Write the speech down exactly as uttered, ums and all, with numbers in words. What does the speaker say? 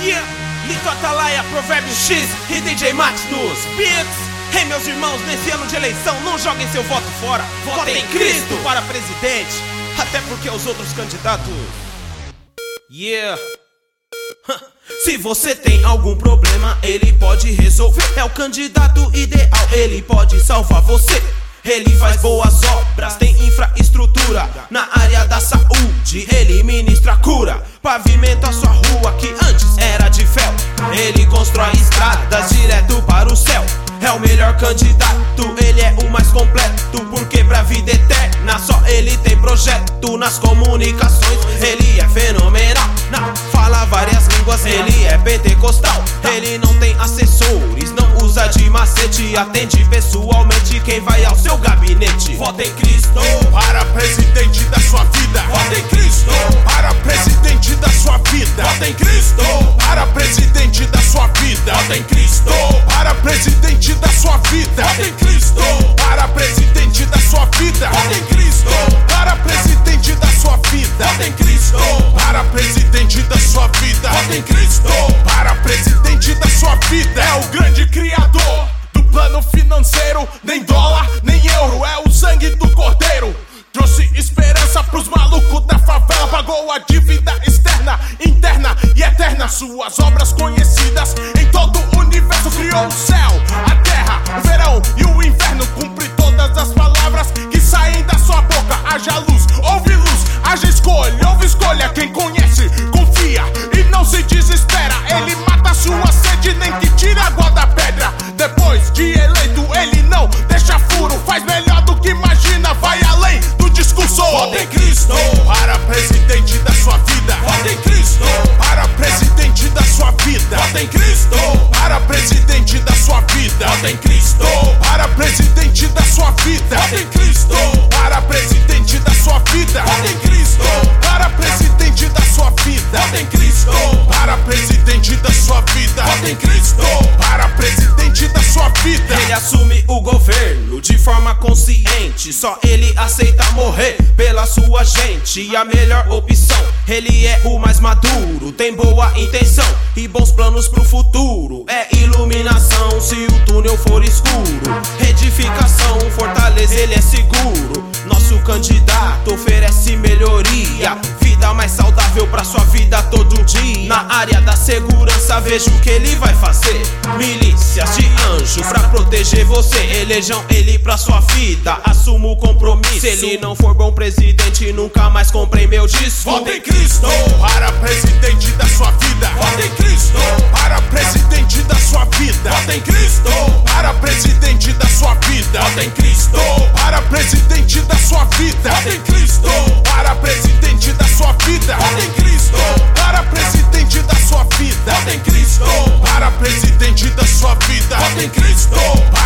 Yeah, Lito Atalaia, Provérbio X e D J Max nos beats. Hey, meus irmãos, nesse ano de eleição, não joguem seu voto fora. Votem em Cristo para presidente, até porque os outros candidatos... Yeah. Se você tem algum problema, ele pode resolver. É o candidato ideal, ele pode salvar você. Ele faz boas obras, tem infraestrutura na área da saúde, ele ministra cura, pavimenta sua rua que antes era de fel. Ele constrói estradas direto para o céu. É o melhor candidato, ele é o mais completo, porque pra vida eterna só ele tem projeto. Nas comunicações ele é fenomenal, na, fala várias línguas, ele é pentecostal. Ele não tem assessores, não usa de macete, atende pessoalmente quem vai ao seu gabinete. Vota em Cristo para presidente da sua vida. Vota em Cristo para presidente da sua vida. Vota em Cristo para presidente da sua vida. Vota em Cristo para presidente da sua vida. Vota em Cristo para presidente da sua vida. Vota em Cristo para presidente da sua vida. Vota em Cristo para presidente da sua vida. Vota em Cristo para presidente da sua vida. É o grande criador do plano financeiro, nem dólar, nem euro, é o sangue do cordeiro. Trouxe esperança pros malucos da favela, pagou a dívida externa, interna e eterna. Suas obras conhecidas em todo o universo, criou o céu, a terra, o verão e o inverno. Cumpre todas as palavras que saem da sua boca. Haja luz, ouve luz, haja escolha, ouve escolha. Quem conhece, confia e não se desespera. Ele mata sua sede, nem que tire a água da pedra. Depois de eleito, ele não deixa furo, faz melhor do que imagina, vai além do discurso. Vota em Cristo para presidente da sua vida. Vota em Cristo para presidente da sua vida. Vota em Cristo para presidente da sua vida. Vota em Cristo para presidente da sua vida. Vota em Cristo para presidente da sua vida. Vota em Cristo para presidente da sua vida. Vota em Cristo para presidente da sua vida. Vota em Cristo para presidente da sua vida. Ele assume o governo de forma consciente, só ele aceita morrer pela sua gente. E a melhor opção, ele é o mais maduro, tem boa intenção e bons planos pro futuro. É iluminação se o túnel for escuro, edificação, fortaleza, ele é seguro. Nosso candidato oferece melhoria, vida mais saudável pra sua vida todo dia. Na área da segurança vejo o que ele vai fazer, milícias de anjo pra proteger você. Elejam ele pra sua vida, assuma o compromisso. Se ele não for bom presidente, nunca mais comprei meu disco. Vota em Cristo para presidente da sua vida. Vota em Cristo para presidente da sua vida. Vota em Cristo para presidente da sua vida. Vota em Cristo para presidente da sua vida. Vota em Cristo para presidente da sua vida. Vota em Cristo para presidente da sua vida. Vota em Cristo para presidente da sua vida. Vota em Cristo